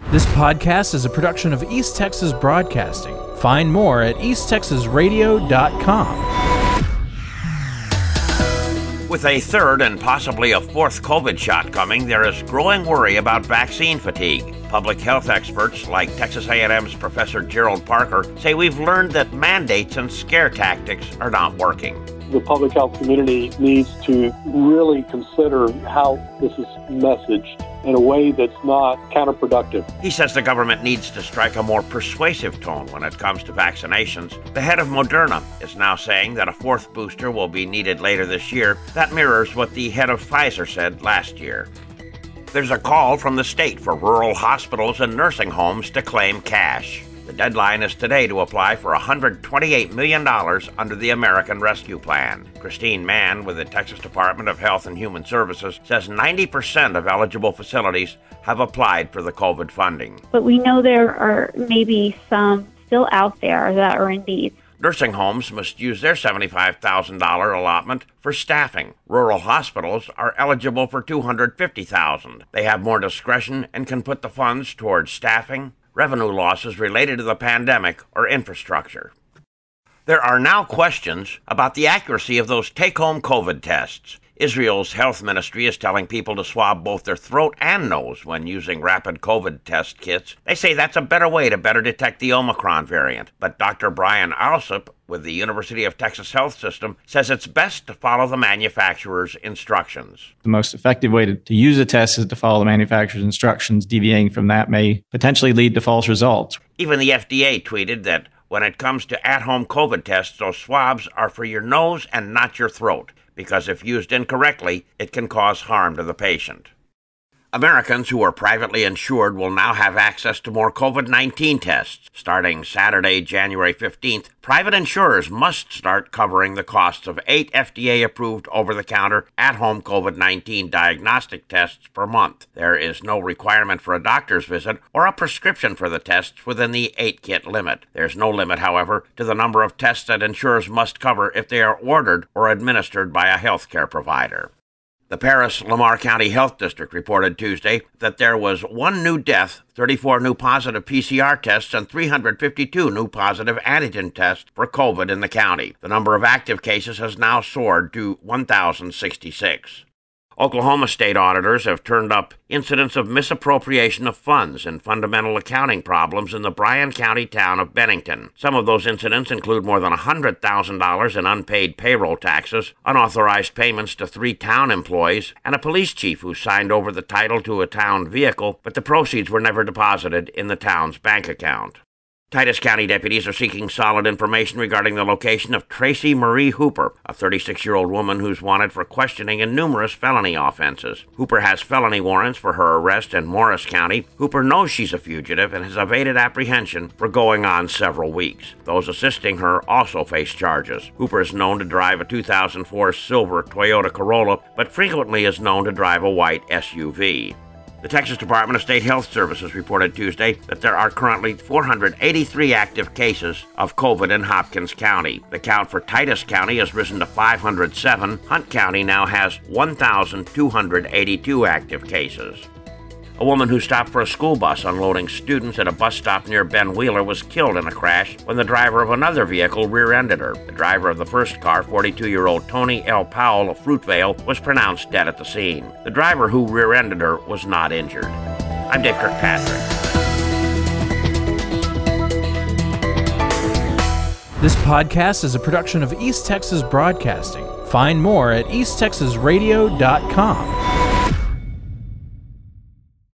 This podcast is a production of East Texas Broadcasting. Find more at easttexasradio.com. With a third and possibly a fourth COVID shot coming, there is growing worry about vaccine fatigue. Public health experts like Texas A&M's Professor Gerald Parker say we've learned that mandates and scare tactics are not working. The public health community needs to really consider how this is messaged in a way that's not counterproductive. He says the government needs to strike a more persuasive tone when it comes to vaccinations. The head of Moderna is now saying that a fourth booster will be needed later this year. That mirrors what the head of Pfizer said last year. There's a call from the state for rural hospitals and nursing homes to claim cash. The deadline is today to apply for $128 million under the American Rescue Plan. Christine Mann with the Texas Department of Health and Human Services says 90% of eligible facilities have applied for the COVID funding. But we know there are maybe some still out there that are in need. Nursing homes must use their $75,000 allotment for staffing. Rural hospitals are eligible for $250,000. They have more discretion and can put the funds towards staffing, revenue losses related to the pandemic, or infrastructure. There are now questions about the accuracy of those take-home COVID tests. Israel's health ministry is telling people to swab both their throat and nose when using rapid COVID test kits. They say that's a better way to better detect the Omicron variant. But Dr. Brian Alsop with the University of Texas Health System says it's best to follow the manufacturer's instructions. The most effective way to use a test is to follow the manufacturer's instructions. Deviating from that may potentially lead to false results. Even the FDA tweeted that when it comes to at-home COVID tests, those swabs are for your nose and not your throat, because if used incorrectly, it can cause harm to the patient. Americans who are privately insured will now have access to more COVID-19 tests. Starting Saturday, January 15th, private insurers must start covering the costs of 8 FDA-approved over-the-counter at-home COVID-19 diagnostic tests per month. There is no requirement for a doctor's visit or a prescription for the tests within the 8-kit limit. There's no limit, however, to the number of tests that insurers must cover if they are ordered or administered by a healthcare provider. The Paris-Lamar County Health District reported Tuesday that there was 1 new death, 34 new positive PCR tests, and 352 new positive antigen tests for COVID in the county. The number of active cases has now soared to 1,066. Oklahoma state auditors have turned up incidents of misappropriation of funds and fundamental accounting problems in the Bryan County town of Bennington. Some of those incidents include more than $100,000 in unpaid payroll taxes, unauthorized payments to 3 town employees, and a police chief who signed over the title to a town vehicle, but the proceeds were never deposited in the town's bank account. Titus County deputies are seeking solid information regarding the location of Tracy Marie Hooper, a 36-year-old woman who's wanted for questioning in numerous felony offenses. Hooper has felony warrants for her arrest in Morris County. Hooper knows she's a fugitive and has evaded apprehension for going on several weeks. Those assisting her also face charges. Hooper is known to drive a 2004 silver Toyota Corolla, but frequently is known to drive a white SUV. The Texas Department of State Health Services reported Tuesday that there are currently 483 active cases of COVID in Hopkins County. The count for Titus County has risen to 507. Hunt County now has 1,282 active cases. A woman who stopped for a school bus unloading students at a bus stop near Ben Wheeler was killed in a crash when the driver of another vehicle rear-ended her. The driver of the first car, 42-year-old Tony L. Powell of Fruitvale, was pronounced dead at the scene. The driver who rear-ended her was not injured. I'm Dave Kirkpatrick. This podcast is a production of East Texas Broadcasting. Find more at easttexasradio.com.